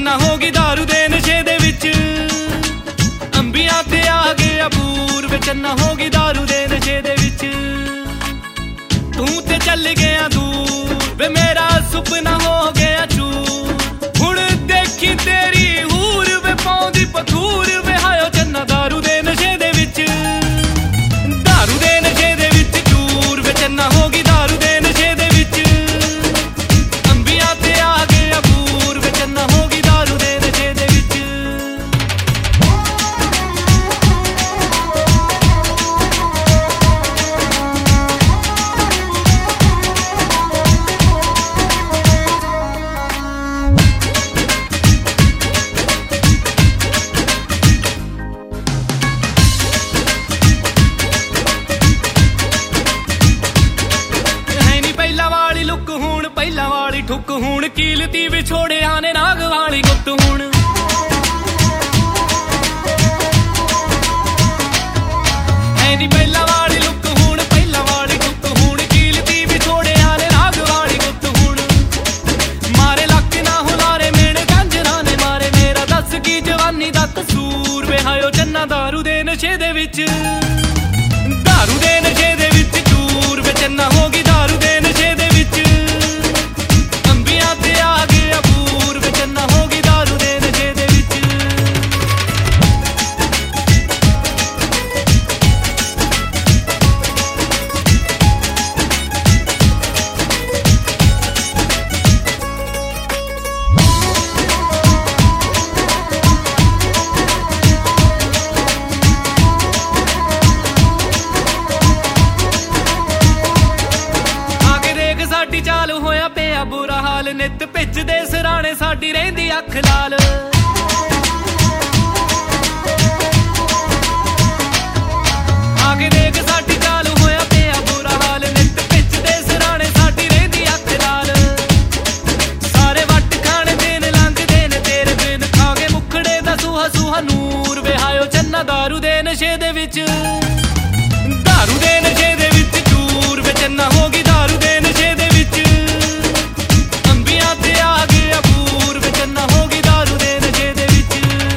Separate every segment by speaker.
Speaker 1: चन्ना होगी दारू दे नशे दे विच, अंबियां ते आ गया पूर वे चन्ना होगी दारू दे नशे दे विच। तू ते चल गया दूर वे मेरा सुपना हो गया चूर, हुण देखी तेरी हूर वे पौंदी पथूर वे हायो चन्ना दारू दे नशे दे विच, दारू दे नशे दे विच चूर वे चन्ना होगी दारू दे नशे दे विच, अंबियां ते आ गया पूर वे चन्ना होगी दारू दे नशे दे विच। ਪਹਿਲਾਂ ਵਾਲੀ ਠੁੱਕ ਹੁਣ ਕੀਲਤੀ ਵਿਛੋੜਿਆਂ ਨੇ ਨਾਗ ਵਾਲੀ ਗੁੱਤ ਹੁਣ, ਐ ਨੀ ਪਹਿਲਾਂ ਵਾਲੀ ਲੁੱਕ ਹੁਣ ਪਹਿਲਾਂ ਵਾਲੀ ਠੁੱਕ ਹੁਣ ਕੀਲਤੀ ਵਿਛੋੜਿਆਂ ਨੇ ਨਾਗ ਵਾਲੀ ਗੁੱਤ ਹੁਣ। ਮਾਰੇ ਲੱਕ ਨਾ ਹੁਲਾਰੇ ਮੇਣੇ ਕੰਜਰਾਂ ਨੇ ਮਾਰੇ ਮੇਰਾ ਦੱਸ ਕੀ ਜਵਾਨੀ ਦਾ ਕਸੂਰ ਵੇ ਹਾਇਓ ਚੰਨਾ दारू ਦੇ ਨਸ਼ੇ ਦੇ ਵਿੱਚ, दारू ਦੇ ਨਸ਼ੇ ਦੇ ਵਿੱਚ ਚੂਰ ਵੇ ਚੰਨਾ ਹੋ ਗਈ दारू ਦੇ ਨਸ਼ੇ ਦੇ ਵਿੱਚ, ਤੇ ਆ ਗਿਆ ਪੂਰ ਵੇ ਚੰਨਾ ਹੋ ਗਈ दारू ਦੇ ਨਸ਼ੇ ਦੇ ਵਿੱਚ। ਆ ਕੇ ਦੇਖ ਸਾਡੀ ਚਾਲ ਹੋਇਆ ਪਿਆ ਬੁਰਾ ਹਾਲ, ਨਿੱਤ ਭਿੱਜਦੇ ਸਿਰਾਣੇ ਸਾਡੀ ਰਹਿੰਦੀ ਅੱਖ ਲਾਲ। ਆ ਕੇ ਦੇਖ ਸਾਡੀ ਚਾਲ ਹੋਇਆ ਪਿਆ ਬੁਰਾ ਹਾਲ, ਨਿੱਤ ਭਿੱਜਦੇ ਸਿਰਾਣੇ ਸਾਡੀ ਰਹਿੰਦੀ ਅੱਖ ਲਾਲ। ਸਾਰੇ ਵੱਟ ਖਾਣੇ ਦਿਨ ਲੰਘਦੇ ਨੇ ਤੇਰੇ ਬਿਨ, ਖਾ ਕੇ ਮੁਖੜੇ ਦਾ ਸੂਹਾ ਸੂਹਾ ਨੂਰ ਵੇ ਹਾਇਓ ਚੰਨਾ दारू ਦੇ ਨਸ਼ੇ ਦੇ ਵਿੱਚ, दारू ਦੇ ਨਸ਼ੇ ਦੇ ਵਿੱਚ ਚੂਰ ਵੇ ਚੰਨਾ ਹੋ ਗਈ दारू ਦੇ ਨਸ਼ੇ ਦੇ ਵਿੱਚ, ਅੰਬੀਆਂ ਤੇ ਆ ਗਿਆ ਪੂਰ ਵੇ ਚੰਨਾ ਹੋ ਗਈ दारू ਦੇ ਨਸ਼ੇ ਦੇ ਵਿੱਚ।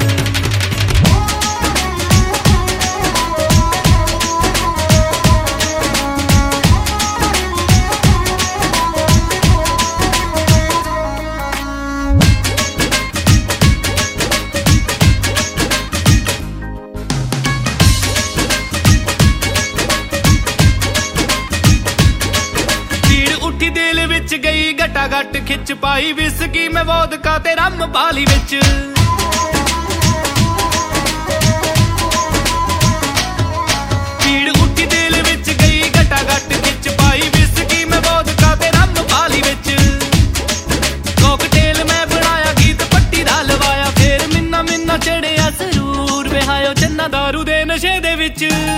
Speaker 1: ਉੱਠੀ ਦਿਲ ਵਿੱਚ ਗਈ ਘਟਾ ਘਟ ਖਿੱਚ ਪਾਈ ਵਿਸਕੀ ਮੈਂ ਵੋਦਕਾ ਤੇ ਰੰਮ ਪਾਲੀ ਵਿੱਚ, ਪੀੜ ਉੱਠੀ ਦਿਲ ਵਿੱਚ ਗਈ ਘਟਾ ਘਟ ਖਿੱਚ ਪਾਈ ਵਿਸਕੀ ਮੈਂ ਵੋਦਕਾ ਤੇ ਰੰਮ ਪਾਲੀ ਵਿੱਚ। ਕੋਕਟੇਲ ਮੈਂ ਬਣਾਇਆ ਗੀਤ ਪੱਟੀ ਦਾ ਲਵਾਇਆ, ਫੇਰ ਮਿੰਨਾ ਮਿੰਨਾ ਚੜਿਆ ਸਰੂਰ ਵੇ ਹਾਇਓ ਚੰਨਾ दारू ਦੇ ਨਸ਼ੇ ਦੇ ਵਿੱਚ।